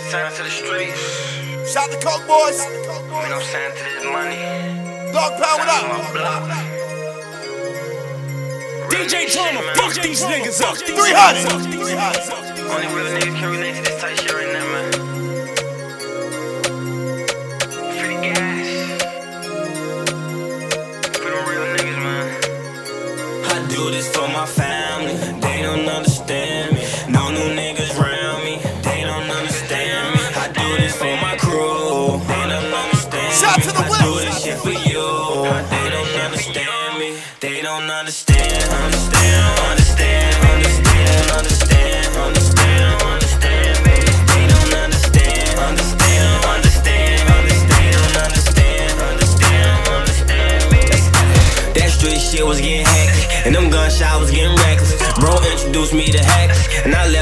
Sign to the streets. Shout the Coke boys. Man, I'm signed to this money. Dog pound, what Sign to my up? block. DJ Drama, fuck these niggas up. 300.